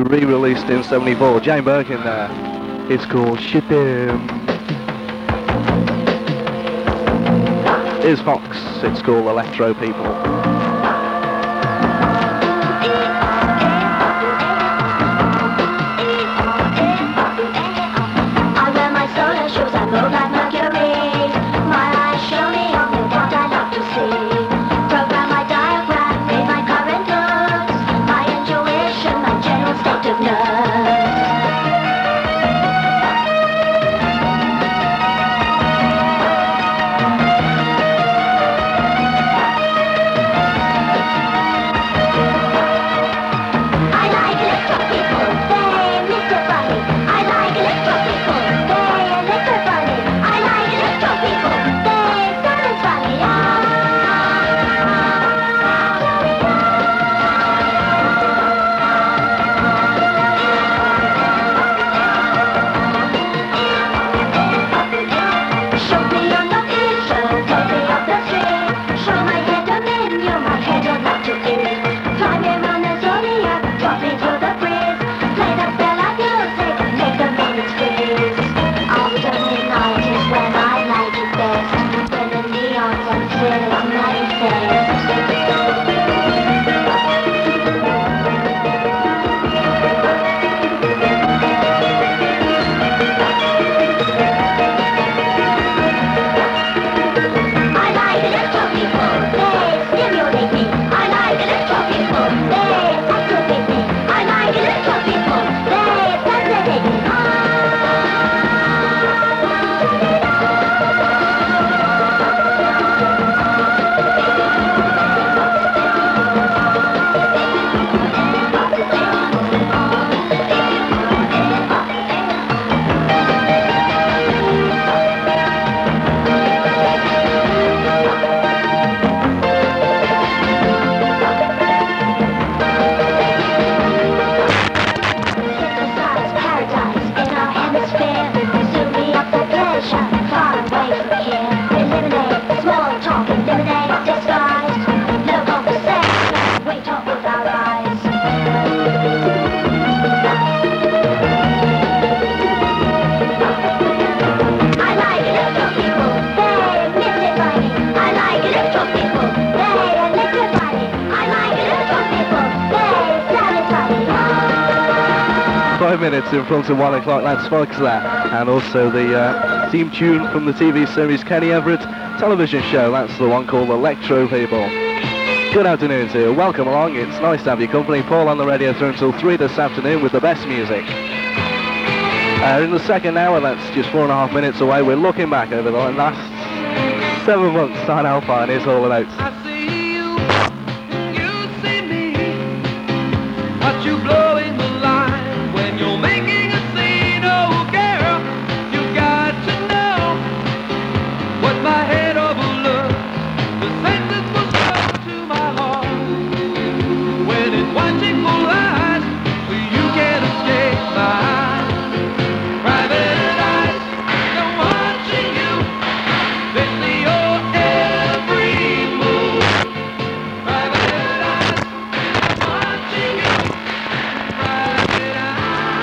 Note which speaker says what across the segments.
Speaker 1: re-released in 74. Jane Birkin there. It's called Ship Him. Here's Fox. It's called Electro People. Minutes in front of 1 o'clock, that's Fox there, and also the theme tune from the TV series Kenny Everett television show, that's the one called Electro People. Good afternoon to you, welcome along, it's nice to have your company. Paul on the radio through until 3 this afternoon with the best music. In the second hour, that's just 4.5 minutes away, we're looking back over the last 7 months on Alpha, and it's all about.
Speaker 2: I see you, you see me, but you blowing the line. You're making a scene, oh girl, you got to know what my head overlooked. The sentence was close to my heart. When it's watching full eyes, you can't escape my eyes. Private eyes, they're watching you. They see your every move. Private eyes, they're watching you. Private eyes.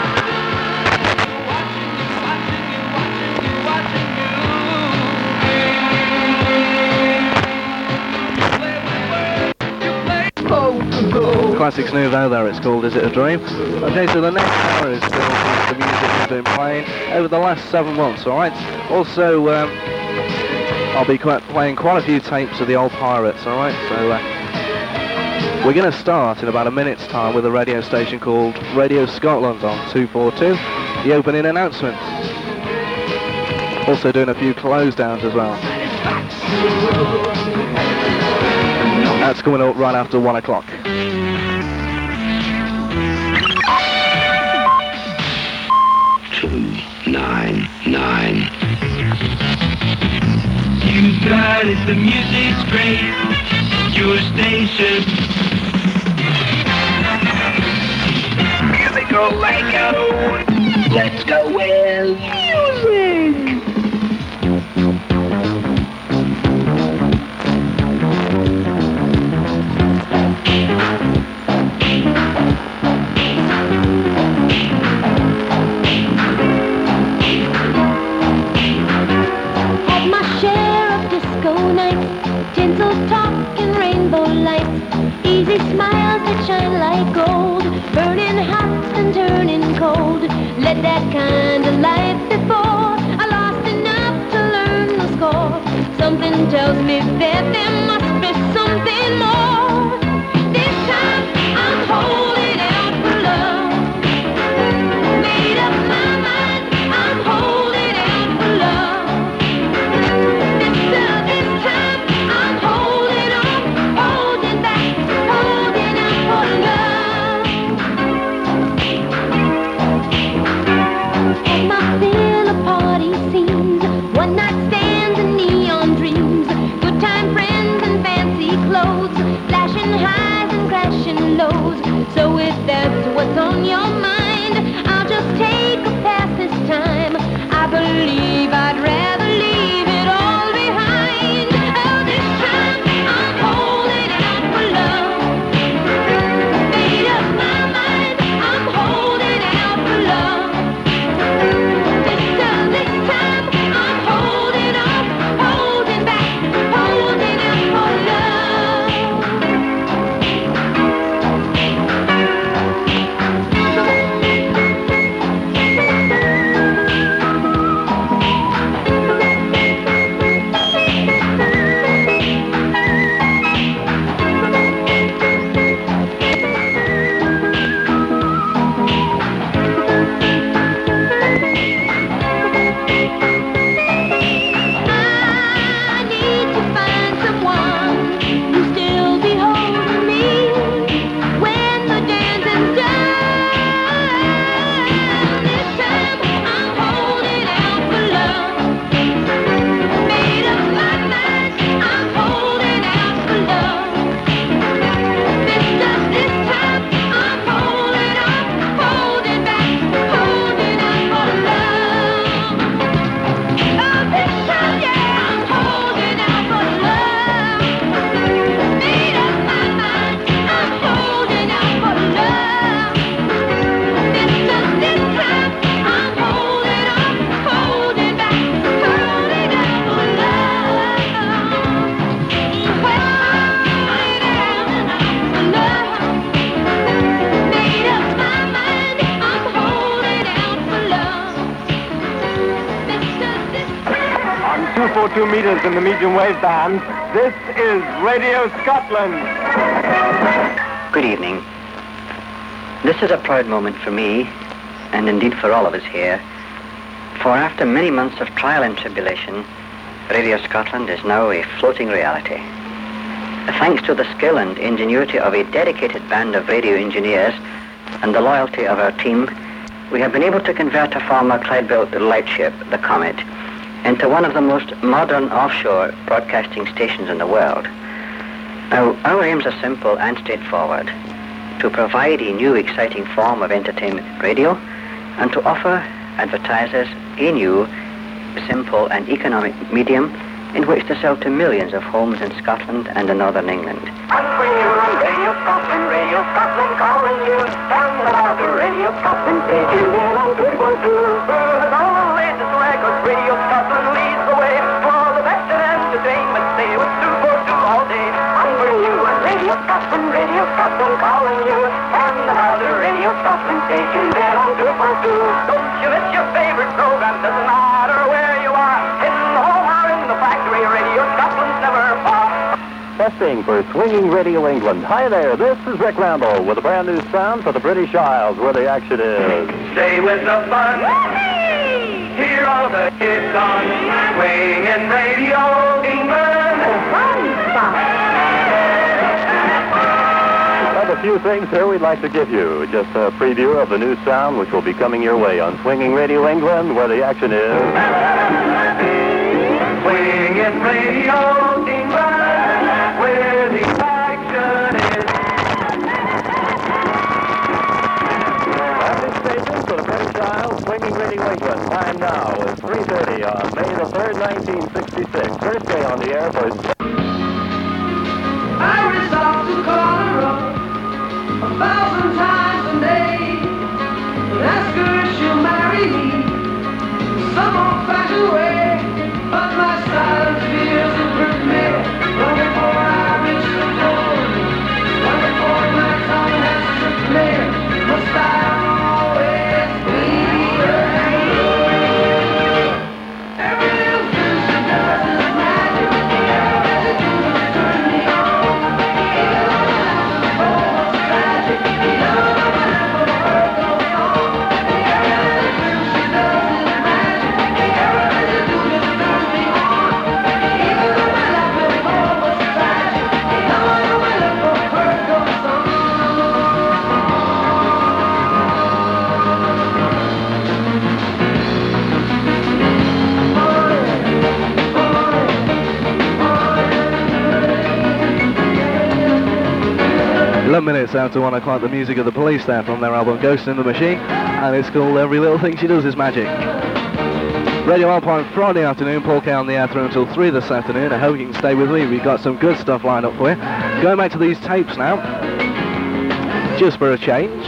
Speaker 1: Classics Nouveau there, it's called Is It a Dream? Okay, so the next hour is still the music we've been playing over the last 7 months, alright? Also, I'll be playing quite a few tapes of the old Pirates, alright? So, we're going to start in about a minute's time with a radio station called Radio Scotland on 242, the opening announcements. Also doing a few close downs as well. That's coming up right after 1 o'clock.
Speaker 2: You got it, the music's great. Your station. Musical Lego. Let's go with music.
Speaker 3: tells me that there must be something more. This time I'm holding out for love. Made up my mind, I'm holding out for love. This time I'm holding on, holding back, holding out for love. At my villa party scenes, one night stands and neon dreams, good time friends and fancy clothes, flashing highs and crashing lows. So if that's what's on your mind, I'll just take a pass this time. I believe I'd rather leave it all behind. Oh, this time I'm holding out for love. Made up my mind, I'm holding out for love. This time I'm holding on, holding back, holding out for I need to find someone who'll still be holding me when the dancing's done. This time I'm holding out for love. Made up my mind, I'm holding out for love. This time I'm holding on, holding back, holding out for love. Oh, this time, yeah, I'm holding out for love. Made up my mind, I'm holding out for love. This time, I'm holding on, holding back, holding out for love. Holding out for love. Made up my mind, I'm holding out for love. This
Speaker 4: On 242 meters in the medium wave band, this is Radio Scotland.
Speaker 5: Good evening. This is a proud moment for me, and indeed for all of us here, for after many months of trial and tribulation, Radio Scotland is now a floating reality. Thanks to the skill and ingenuity of a dedicated band of radio engineers and the loyalty of our team, we have been able to convert a former Clyde-built lightship, the Comet, into one of the most modern offshore broadcasting stations in the world. Now, our aims are simple and straightforward: to provide a new exciting form of entertainment radio and to offer advertisers a new, simple and economic medium in which to sell to millions of homes in Scotland and in Northern England.
Speaker 4: Radio Scotland calling you. Down the harbor, Radio Scotland taking in on 242. With all the latest records, Radio Scotland leads the way. For all the best in entertainment, stay with 242 all day. I'm for you and Radio Scotland calling you. Down the harbor, Radio Scotland taking in on 242. Don't you miss your favorite program, doesn't matter where you are. In the home or in the factory, Radio Scotland's never far.
Speaker 6: Testing for Swinging Radio England. Hi there, this is Rick Randall with a brand new sound for the British Isles where the action is.
Speaker 2: Stay with the fun. Hear all the hits on Swinging Radio England.
Speaker 6: I have a few things here we'd like to give you. Just a preview of the new sound which will be coming your way on Swinging Radio England where the action is.
Speaker 2: Swinging Radio England. Where the action is.
Speaker 6: Traffic station for the British Isles, Swinging Radio England. Time now is 3:30 on May the 3rd, 1966. First day on the air for...
Speaker 2: I resolved to call her up 1,000 times a day and ask her if she'll marry me some old-fashioned way. But my silent fears have hurt me. Long before I reach the goal, long before my tongue has tripped me, must I always be alone? Every little thing she does is magic.
Speaker 1: out to 1 o'clock, the music of the Police there from their album Ghost in the Machine, and it's called Every Little Thing She Does Is Magic. Radio Alpine Friday afternoon, Paul K on the air through until 3 this afternoon. I hope you can stay with me. We've got some good stuff lined up for you. Going back to these tapes now, just for a change.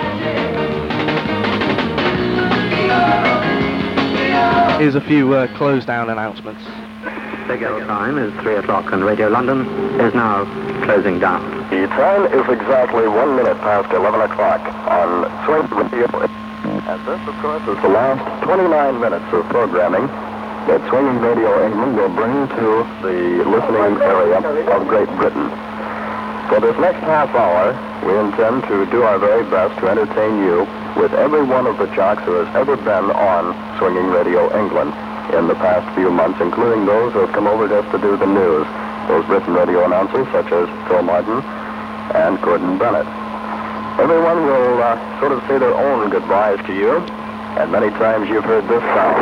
Speaker 1: Here's a few close down announcements.
Speaker 5: Big L time is 3 o'clock and Radio London is now closing down.
Speaker 6: The time is exactly 1 minute past 11 o'clock on Swing Radio. And this, of course, is the last 29 minutes of programming that Swinging Radio England will bring to the listening area of Great Britain. For this next half hour, we intend to do our very best to entertain you with every one of the jocks who has ever been on Swinging Radio England in the past few months, including those who have come over just to do the news. Those Britain radio announcers such as Phil Martin and Gordon Bennett. Everyone will sort of say their own goodbyes to you, and many times you've heard this sound.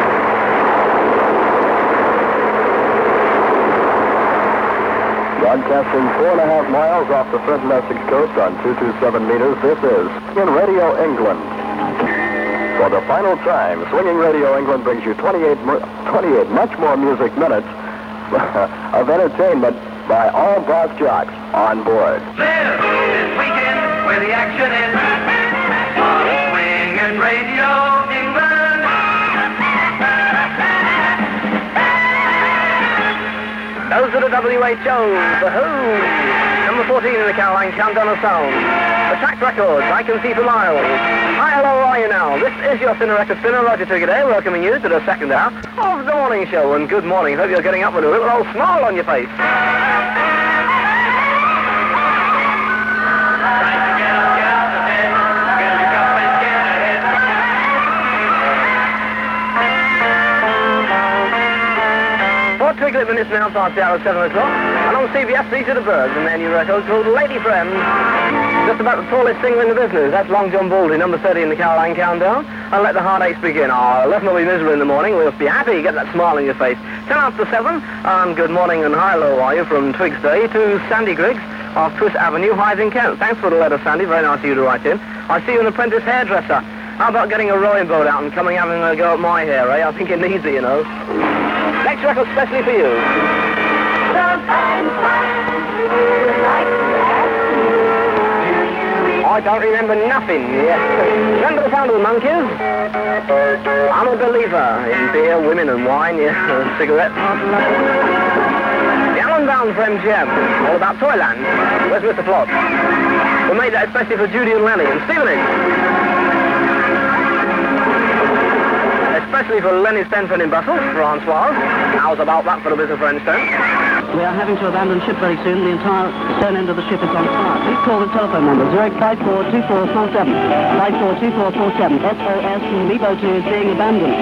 Speaker 6: Broadcasting 4.5 miles off the Flint and Essex coast on 227 meters, this is in Radio England. For the final time, Swinging Radio England brings you 28 much more music minutes of entertainment by all boss jocks on board.
Speaker 2: Live this weekend where the action is. Swinging Radio England.
Speaker 7: Those are the WHO, the Who. Number 14 in the Caroline Countdown of Sound. Attract Records, I Can See for Miles. Hi, hello, how are you now? This is your Sinner Record Spinner, Roger Today, welcoming you to the second hour of the morning show. And good morning. Hope you're getting up with a little old smile on your face. Twiglet minutes now past the hour of 7 o'clock, and on CBS, these are the Birds, and their new record called Lady Friend. Just about the tallest singer in the business. That's Long John Baldry, number 30 in the Caroline Countdown. And let the heartaches begin. Oh, let's not be miserable in the morning. We'll be happy. Get that smile on your face. 10 after 7, and good morning and hi, hello, are you, from Twigs Day to Sandy Griggs of Twist Avenue, Hythe in Kent. Thanks for the letter, Sandy. Very nice of you to write in. I see you an apprentice hairdresser. How about getting a rowing boat out and coming having a go at my hair, eh? I think it needs it, you know. Next record especially for you. I don't remember nothing. Yeah. Remember the sound of the Monkeys? I'm a believer in beer, women and wine, yeah, cigarettes. The Alan Bound for MGM, all about Toyland. Where's Mr. Plot? We made that especially for Judy and Lenny and Stevenage. Especially for Lenny Stenford in Brussels, Francois. How's about that for a bit of French then?
Speaker 8: We are having to abandon ship very soon. The entire stern end of the ship is on fire. Please call the telephone number 0542447 542447. SOS from Lebo 2 is being abandoned.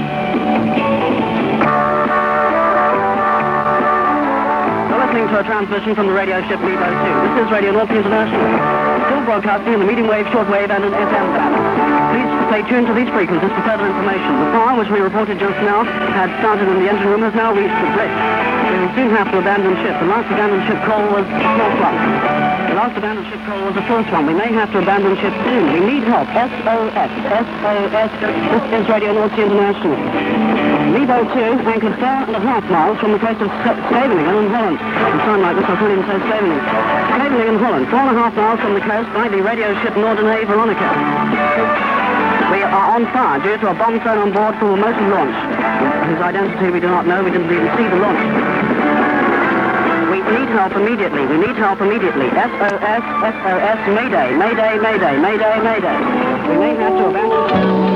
Speaker 8: You're listening to a transmission from the radio ship Lebo 2. This is Radio North International. Still broadcasting in the medium wave, shortwave and an FM band. Please stay tuned to these frequencies for further information. The fire, which we reported just now, had started in the engine room, has now reached the bridge. We will soon have to abandon ship. The last abandoned ship call was the fourth one. The last abandoned ship call was the first one. We may have to abandon ship soon. We need help. SOS. SOS. This is Radio North International. Lebo 2 anchored 4.5 miles from the coast of Scheveningen in Holland. It sounds like this, I couldn't even say Scheveningen. Scheveningen in Holland, 4.5 miles from the coast by the radio ship Norderney Veronica. We are on fire due to a bomb thrown on board from a motor launch. Whose identity we do not know. We didn't even see the launch. We need help immediately. We need help immediately. SOS, SOS, Mayday, Mayday, Mayday, Mayday, Mayday. We may have to abandon...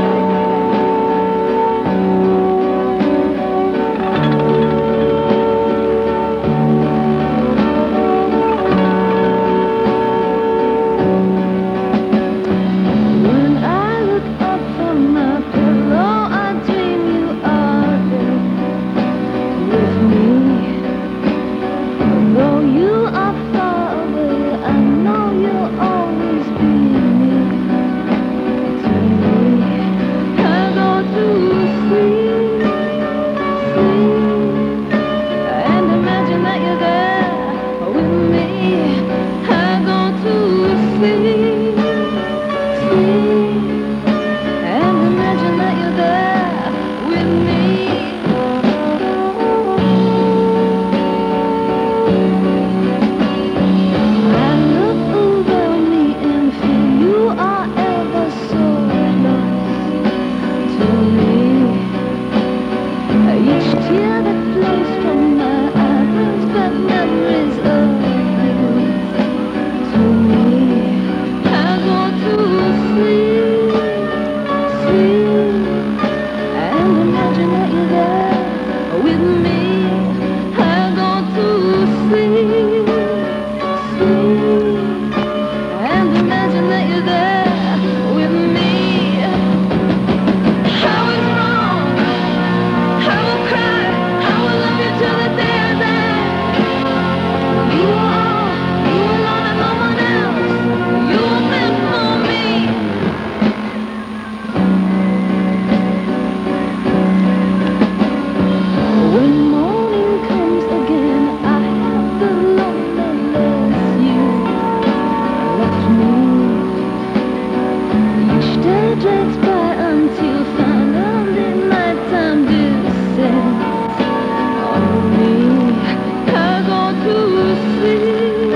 Speaker 3: drags by until finally nighttime descends on me. I go to sleep,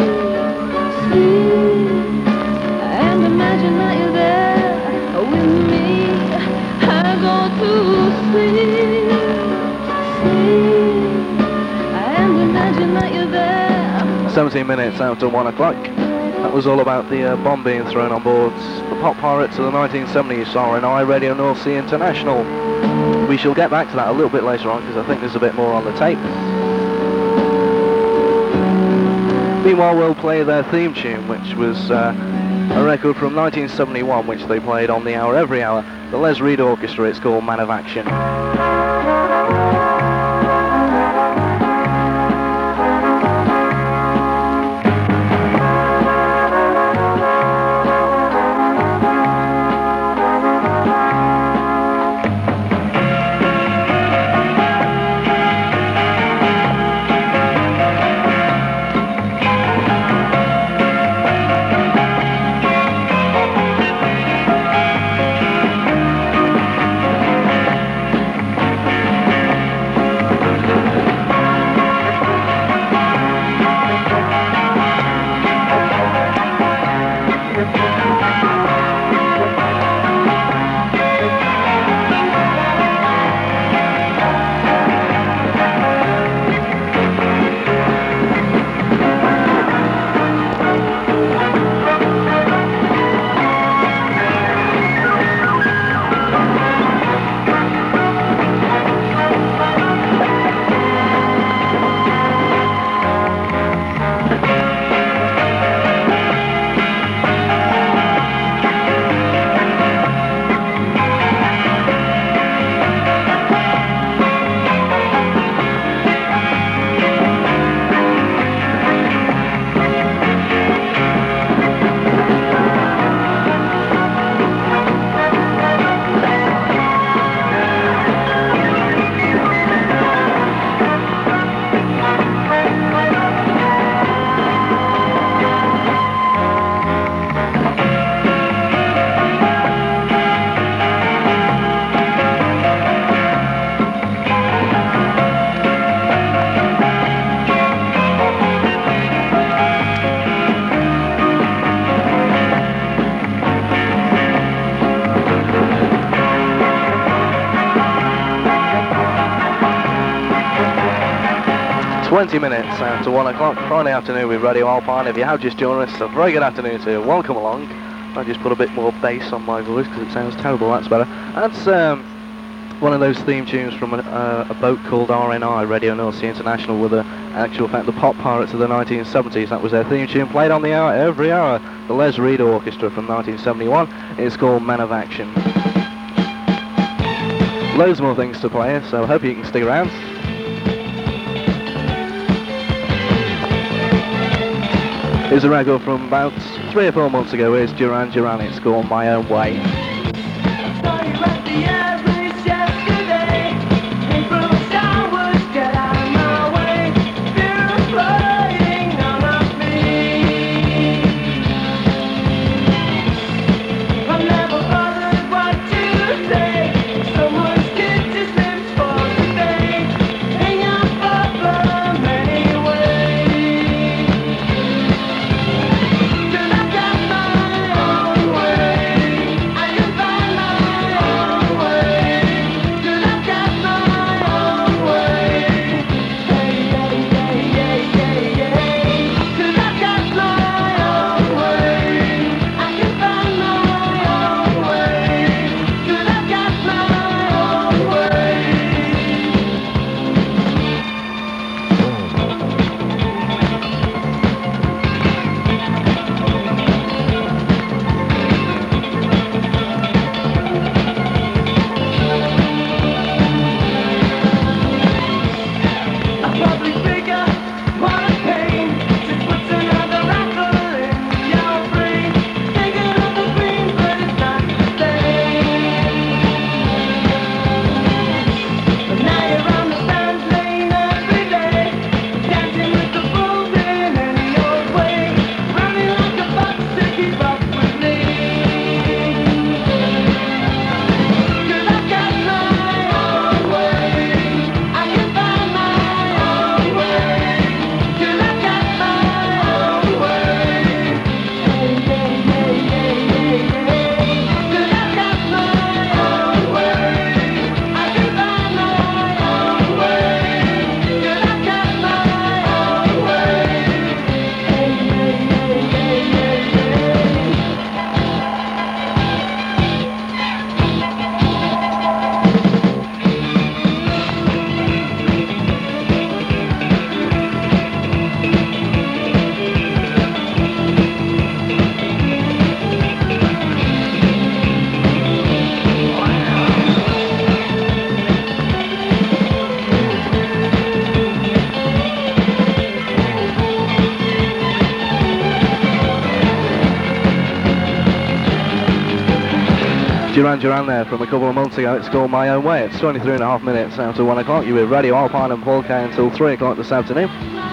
Speaker 3: sleep, and imagine that you're there with me. I go to sleep, sleep, and imagine that you're there.
Speaker 1: 17 minutes after 1 o'clock. That was all about the bomb being thrown on board the Pop Pirates of the 1970s, RNI Radio North Sea International. We shall get back to that a little bit later on because I think there's a bit more on the tape. Meanwhile, we'll play their theme tune, which was a record from 1971, which they played on the hour every hour. The Les Reed Orchestra, it's called Man of Action. 20 minutes after 1 o'clock, Friday afternoon with Radio Alpine. If you have just joined us, a very good afternoon to you. Welcome along. I just put a bit more bass on my voice because it sounds terrible. That's better. That's one of those theme tunes from a boat called RNI, Radio North Sea International, with the actual fact the Pop Pirates of the 1970s. That was their theme tune, played on the hour every hour. The Les Reed Orchestra from 1971. It's called Man of Action. Loads more things to play, so I hope you can stick around. Here's a record from about 3 or 4 months ago. Here's Duran Duran. It's called My Own Way.
Speaker 3: I
Speaker 1: Duran Duran there from a couple of months ago. It's called My Own Way. It's 23.5 minutes after 1 o'clock. You're with Radio Alpine and Paul Kay until 3 o'clock this afternoon.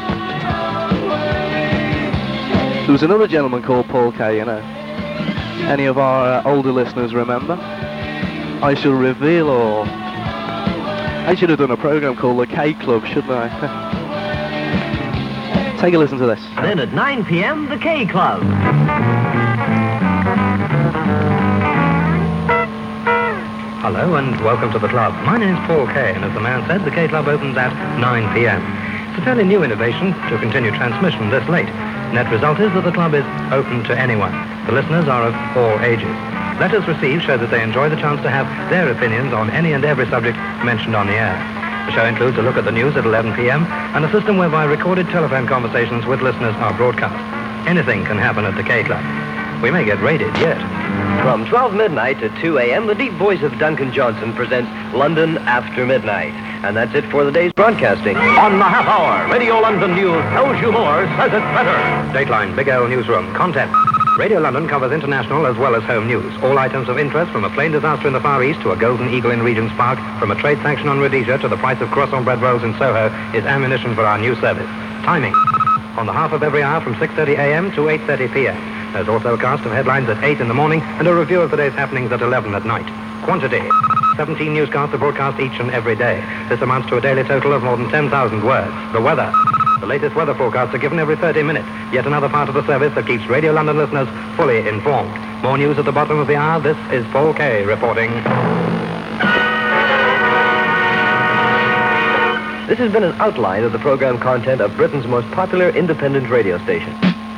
Speaker 1: There was another gentleman called Paul Kay, you know. Any of our older listeners remember? I shall reveal all. I should have done a program called The K Club, shouldn't I? Take a listen to this.
Speaker 9: Then at 9 p.m, the K Club. Hello and welcome to the club. My name's Paul Kay, and as the man said, the K Club opens at 9 p.m. It's a fairly new innovation to continue transmission this late. Net result is that the club is open to anyone. The listeners are of all ages. Letters received show that they enjoy the chance to have their opinions on any and every subject mentioned on the air. The show includes a look at the news at 11 p.m. and a system whereby recorded telephone conversations with listeners are broadcast. Anything can happen at the K Club. We may get raided yet.
Speaker 10: From 12 midnight to 2 a.m., the deep voice of Duncan Johnson presents London After Midnight. And that's it for the day's broadcasting.
Speaker 9: On the half hour, Radio London News tells you more, says it better. Dateline, Big L Newsroom, content. Radio London covers international as well as home news. All items of interest, from a plane disaster in the Far East to a golden eagle in Regent's Park, from a trade sanction on Rhodesia to the price of croissant bread rolls in Soho, is ammunition for our news service. Timing. On the half of every hour from 6:30 a.m. to 8:30 p.m. There's also a cast of headlines at 8 in the morning and a review of the day's happenings at 11 at night. Quantity. 17 newscasts are broadcast each and every day. This amounts to a daily total of more than 10,000 words. The weather. The latest weather forecasts are given every 30 minutes. Yet another part of the service that keeps Radio London listeners fully informed. More news at the bottom of the hour. This is Paul Kay reporting.
Speaker 10: This has been an outline of the program content of Britain's most popular independent radio station.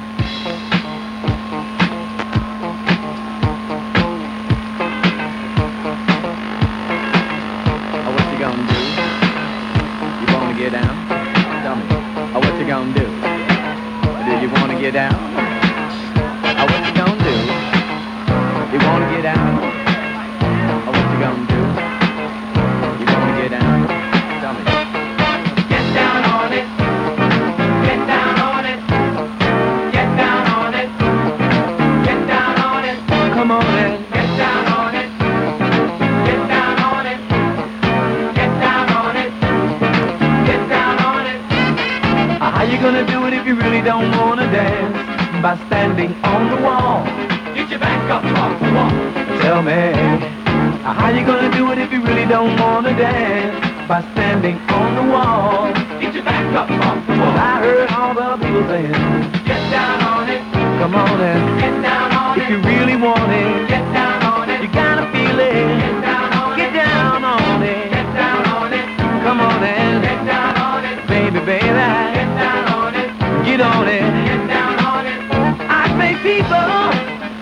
Speaker 11: Get down? Oh, what you gonna do? You wanna get out? Oh, what you gonna do? You wanna get down? Tell me. Get down on it. Get down on it. Get down on it. Get down on it. Come on in. Get down on it. Get down on it. Get down on it. Get down on it. How you gonna do it if you really don't wanna dance? By standing on the wall. Get your back up off the wall. Tell me, how you gonna do it if you really don't wanna dance? By standing on the wall. Get your back up off the wall. I heard all the people saying, get down on it. Come on in. Get down on it. If you really want it, get down on it. You gotta feel it. Get down on it. Get down on it. Get down on it. Come on in. Get down on it. Baby, baby. Get down on it. Get on it. Get down on it. I say, people,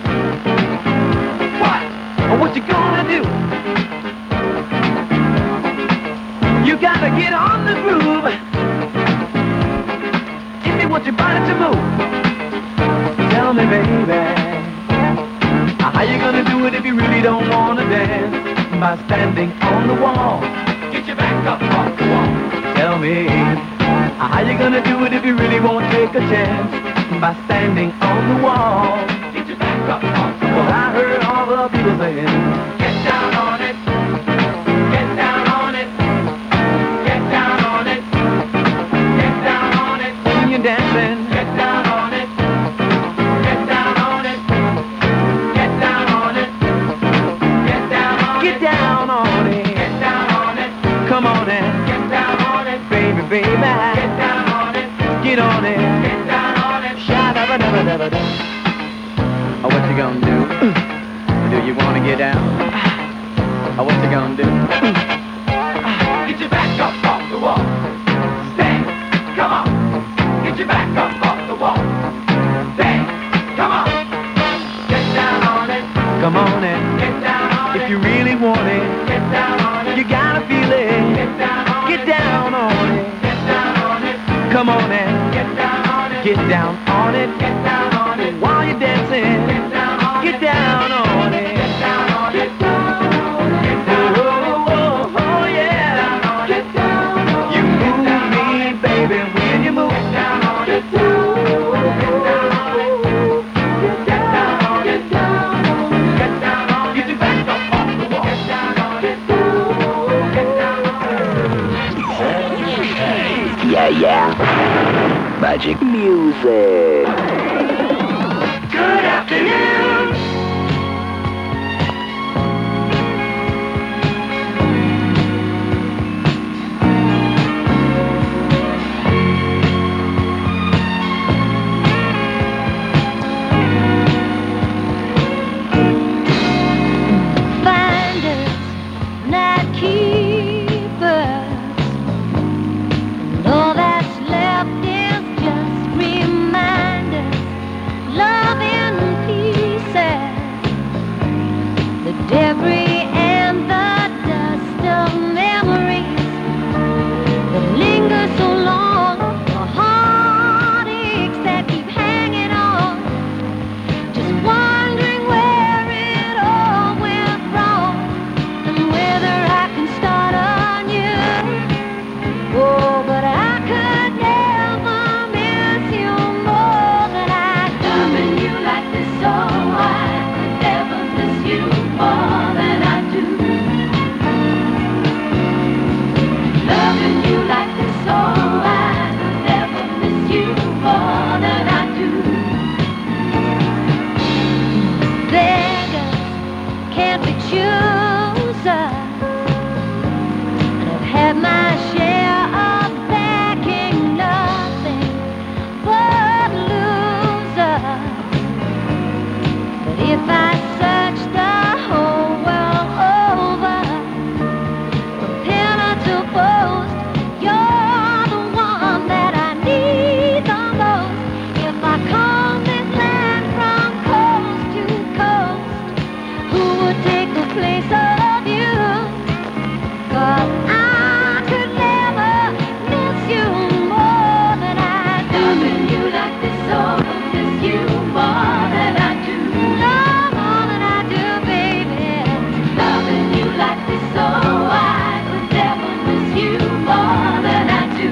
Speaker 11: what you gonna do? You gotta get on the groove if you want your body to move. Tell me, baby, how you gonna do it if you really don't wanna dance? By standing on the wall. Get your back up off the wall. Tell me, how you gonna do it if you really won't take a chance? By standing on the wall. Get your back up off the wall. Well, I heard all the people saying, get down on it. Get down on it. Get down on it. Get down on it. When you're dancing, get down on it. Get down on it. Get down on it. Get down on it. Get down on it. Get down on it. Come on in. Get down on it. Baby, baby. Get down on it. Get on it. Get down on it. Sha-da-ba-da-ba-da-ba-da. Oh, what you gonna do? Do you wanna get down? Oh, what you gonna do? Get your back up off the wall. Stand, come on. Get your back up off the wall. Stand, come on. Get down on it. Come on in. Get down on it. If you really want it, get down on it. You gotta feel it. Get down on it. Get down on it. Get down on it. Come on in. Get down on it. Get down on it. Get down on it. While you're dancing, get down on it. Get down on it. Get down on it. Get down on it. Oh, oh, yeah. Get down on it. You move me, baby, when you move. Get down on it. Get down on it. Get down on it. Get down on it. Get down on it. Get your back up.
Speaker 12: magic music.
Speaker 2: Good afternoon.
Speaker 3: Finders, not keepers, and all that's left is just reminders. Love in pieces, the debris and the dust of memories that linger so long, the heartaches that keep hanging on. Just wondering where it all went wrong and whether I can start anew. Oh, but I could never miss you more than I do. Loving you like this, so I could never miss you more than I do. Loving you like this, so I could never miss you more than I do. Beggars can't be choosers, and I've had my share of backing nothing but losers. But if I search the whole world over, from pillar to post, you're the one that I need the most. If I call this land from coast to coast, who would take the place of you? 'Cause I could never miss you more than I do. Loving you like this, so miss you more than I do. No, more than I do, baby. Loving you like this, so I could never miss you more than I do.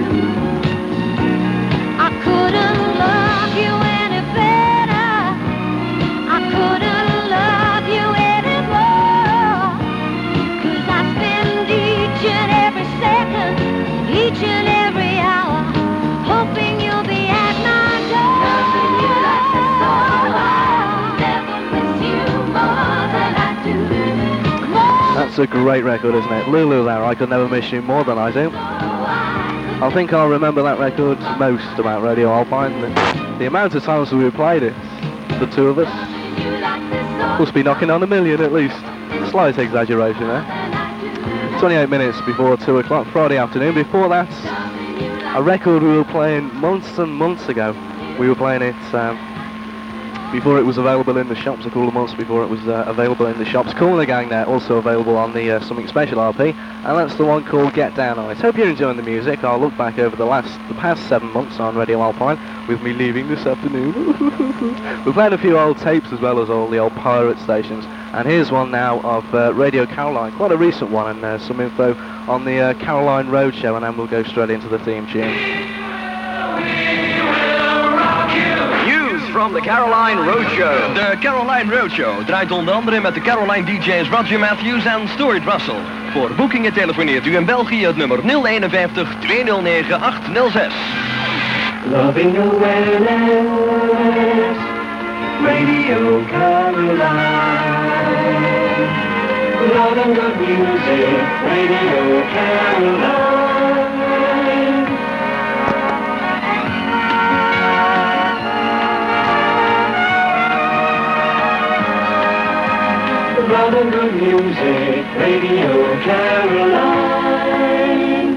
Speaker 3: I couldn't love you any better. I couldn't love you any more. 'Cause I spend each and every second, each and every hour, hoping you'll be at my door. Loving you like this, so I could never miss you more than I do.
Speaker 1: That's a great record, isn't it? Lulu there, I Could Never Miss You More Than I Do. I think I'll remember that record most about Radio Alpine. The amount of times we played it, the two of us, must be knocking on 1 million at least. Slight exaggeration there. 28 minutes before 2 o'clock Friday afternoon. Before that, a record we were playing months and months ago. We were playing it before it was available in the shops, a couple of months before it was available in the shops. Cool and the Gang there, also available on the Something Special RP, and that's the one called Get Down On It. Hope you're enjoying the music. I'll look back over the past 7 months on Radio Alpine, with me leaving this afternoon. We're playing a few old tapes as well as all the old pirate stations, and here's one now of Radio Caroline, quite a recent one, and some info on the Caroline Roadshow, and then we'll go straight into the theme tune.
Speaker 13: From the Caroline Roadshow. De Caroline Roadshow draait onder andere met de Caroline DJ's Roger Matthews en Stuart Russell. Voor boekingen telefoneert u in België het nummer 051 209 806.
Speaker 2: Loving awareness, Radio Caroline. Loving good music, Radio Caroline. Loving good music, Radio Caroline.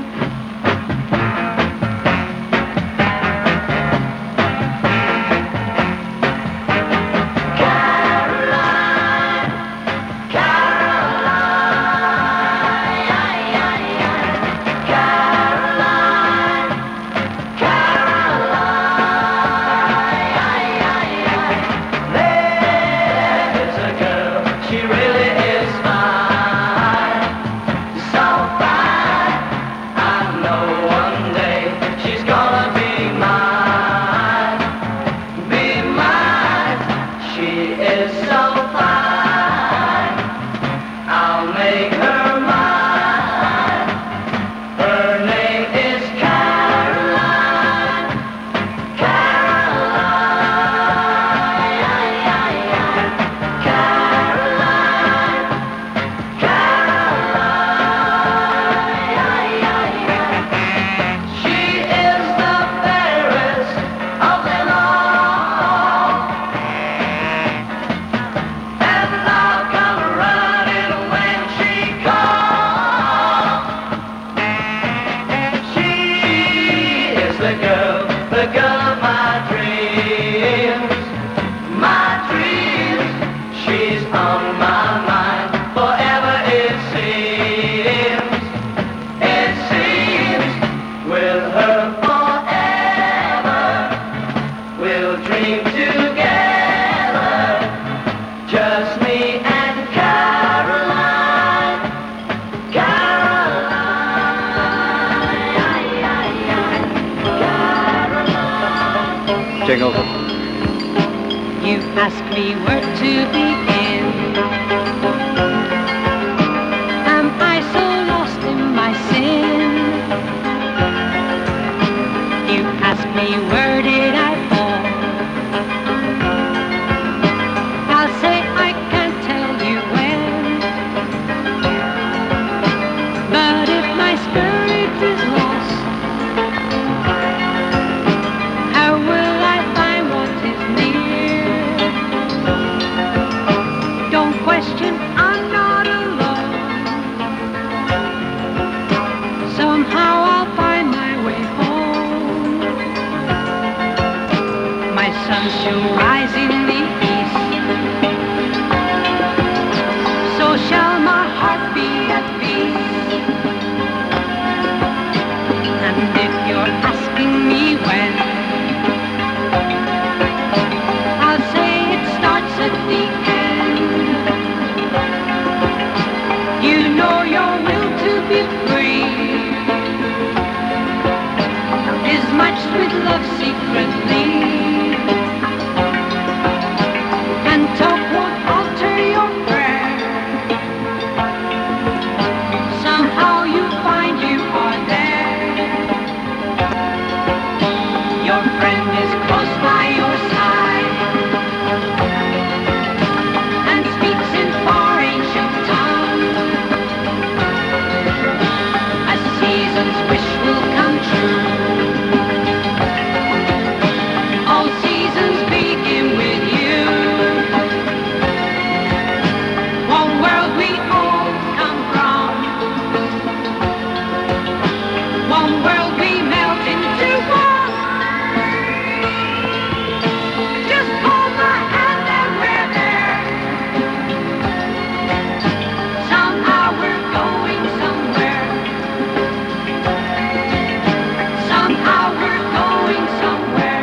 Speaker 14: Jingles.
Speaker 3: You ask me where to begin. Am I so lost in my sin? You ask me where did I fall? I'll say I can't tell you when. But if my spirit is lost, how will I find what is near? Don't question, I'm not alone. Somehow I'll find my way home. My sun shall rise in the east, so shall my heart be at peace. And if you're asking me when, I'll say it starts at the end. You know your will to be free is matched with love secretly. And talk won't alter your prayer. Somehow you find you are there. Your friend is close by your side and speaks in far ancient tongue. A season's wish will come true. All seasons begin with you. One world we all come from. One world we melt into one. Just hold my hand and we're there. Somehow we're going somewhere. Somehow we're going somewhere.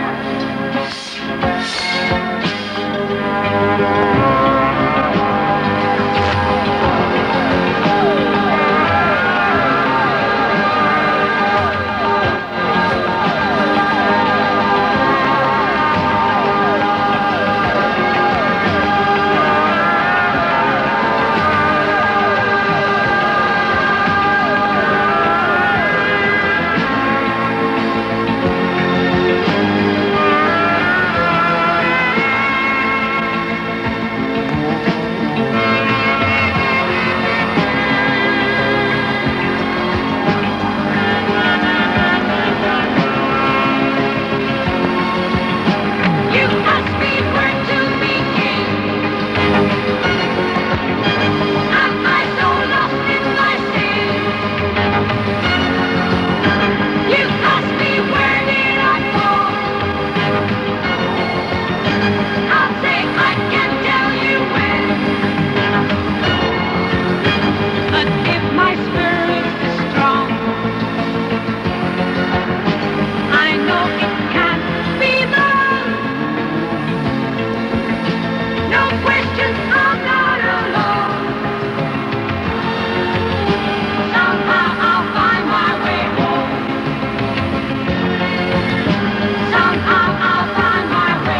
Speaker 3: You ask me where to begin. Am I so lost in my sin? You ask me where did I fall? I'll say I can't tell you when. But if my spirit is strong, I know it can't be long. No question, I'm not alone. Somehow I'll find my way home. Somehow I'll find my way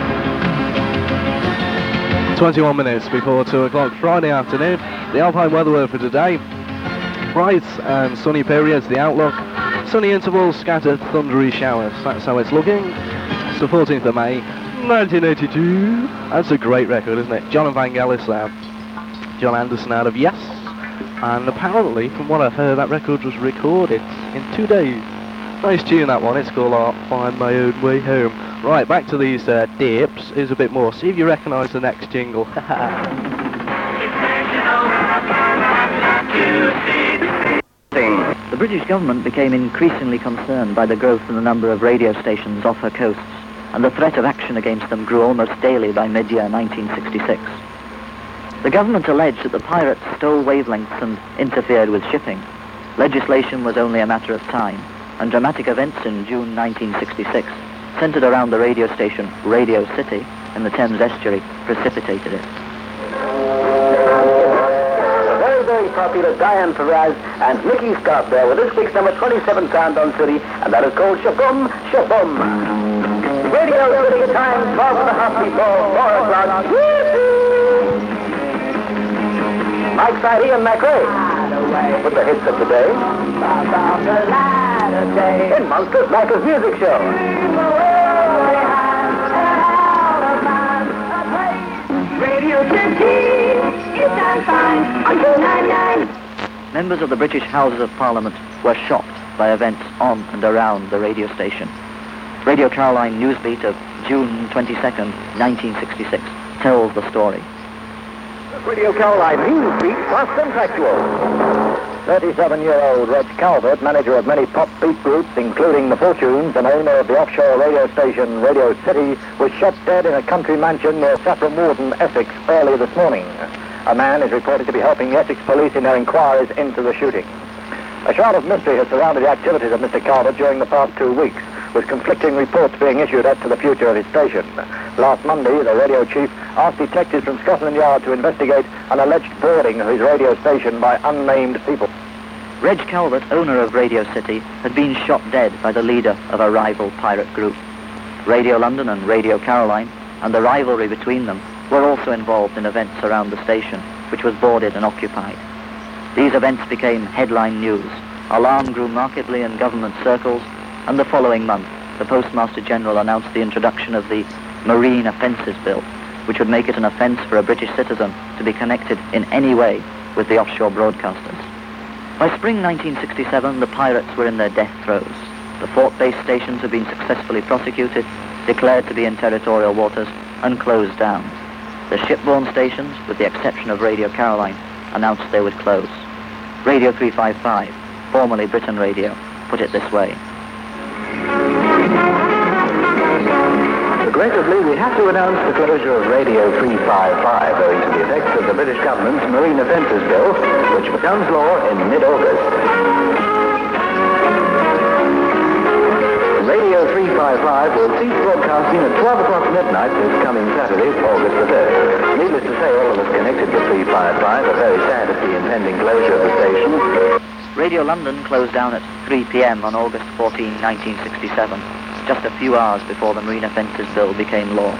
Speaker 3: home.
Speaker 1: 21 minutes before 2 o'clock Friday afternoon. The Alpine weather word for today. Bright and sunny periods, the outlook. Sunny intervals, scattered thundery showers. That's how it's looking. It's the 14th of May, 1982. That's a great record, isn't it? John and Vangelis there. John Anderson out of Yes. And apparently, from what I've heard, that record was recorded in 2 days. Nice tune, that one. It's called I'll Find My Own Way Home. Right, back to these dips. Here's a bit more. See if you recognise the next jingle.
Speaker 15: The British government became increasingly concerned by the growth in the number of radio stations off her coasts, and the threat of action against them grew almost daily by mid-year 1966. The government alleged that the pirates stole wavelengths and interfered with shipping. Legislation was only a matter of time, and dramatic events in June 1966, centered around the radio station Radio City in the Thames estuary, precipitated it.
Speaker 16: Very popular Diane Perez and Mickey Scott there with this week's number 27 Countdown City, and that is called Shaboom Shaboom. Radio City time, 12 and a half before 4 o'clock. Mike Side, Ian McRae. With the hits of the day. In Monsters Macca's Music Show.
Speaker 3: Radio City, it's on fine on 299.
Speaker 15: Members of the British Houses of Parliament were shocked by events on and around the radio station. Radio Caroline Newsbeat of June 22nd, 1966 tells the story.
Speaker 16: Radio Caroline Newsbeat, fast and factual. 37-year-old Reg Calvert, manager of many pop beat groups, including the Fortunes, and owner of the offshore radio station Radio City, was shot dead in a country mansion near Saffron Walden, Essex, early this morning. A man is reported to be helping the Essex police in their inquiries into the shooting. A shroud of mystery has surrounded the activities of Mr. Calvert during the past 2 weeks, with conflicting reports being issued as to the future of his station. Last Monday, the radio chief asked detectives from Scotland Yard to investigate an alleged boarding of his radio station by unnamed people.
Speaker 15: Reg Calvert, owner of Radio City, had been shot dead by the leader of a rival pirate group. Radio London and Radio Caroline, and the rivalry between them, were also involved in events around the station, which was boarded and occupied. These events became headline news. Alarm grew markedly in government circles, and the following month, the Postmaster General announced the introduction of the Marine Offences Bill, which would make it an offence for a British citizen to be connected in any way with the offshore broadcasters. By spring 1967, the pirates were in their death throes. The fort-based stations had been successfully prosecuted, declared to be in territorial waters, and closed down. The shipborne stations, with the exception of Radio Caroline, announced they would close. Radio 355, formerly Britain Radio, put it this way.
Speaker 16: Regrettably, we have to announce the closure of Radio 355 owing to the effects of the British government's Marine Offences Bill, which becomes law in mid-August. Radio 355 will cease broadcasting at 12 o'clock midnight this coming Saturday, August the 3rd. Needless to say, all of us connected with 355 are very sad at the impending closure of the station.
Speaker 15: Radio London closed down at 3 p.m. on August 14, 1967, just a few hours before the Marine Offences Bill became law.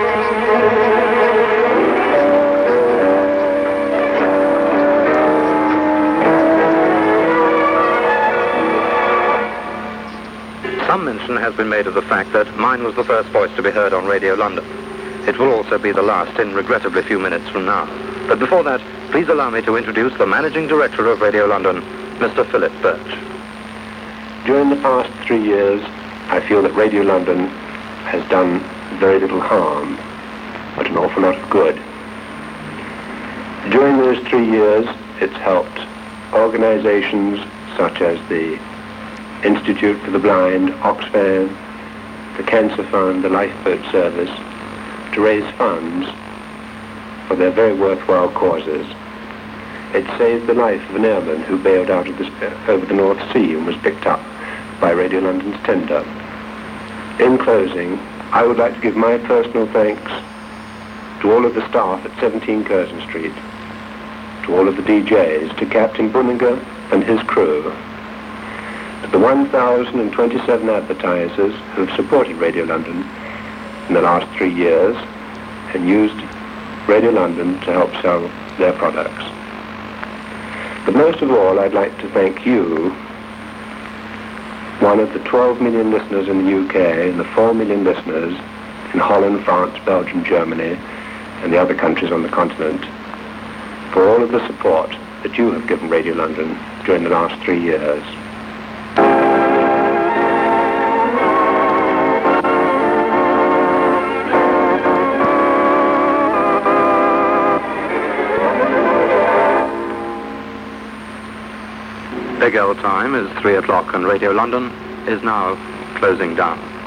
Speaker 9: Some mention has been made of the fact that mine was the first voice to be heard on Radio London. It will also be the last in regrettably few minutes from now. But before that, please allow me to introduce the Managing Director of Radio London, Mr. Philip Birch.
Speaker 14: During the past 3 years, I feel that Radio London has done very little harm, but an awful lot of good. During those 3 years, it's helped organizations such as the Institute for the Blind, Oxfam, the Cancer Fund, the Lifeboat Service, to raise funds for their very worthwhile causes. It saved the life of an airman who bailed out of over the North Sea and was picked up by Radio London's tender. In closing, I would like to give my personal thanks to all of the staff at 17 Curzon Street, to all of the DJs, to Captain Bunninger and his crew, to the 1,027 advertisers who have supported Radio London in the last 3 years and used Radio London to help sell their products. But most of all, I'd like to thank you, one of the 12 million listeners in the UK and the 4 million listeners in Holland, France, Belgium, Germany, and the other countries on the continent, for all of the support that you have given Radio London during the last 3 years.
Speaker 9: Big L time is 3 o'clock and Radio London is now closing down.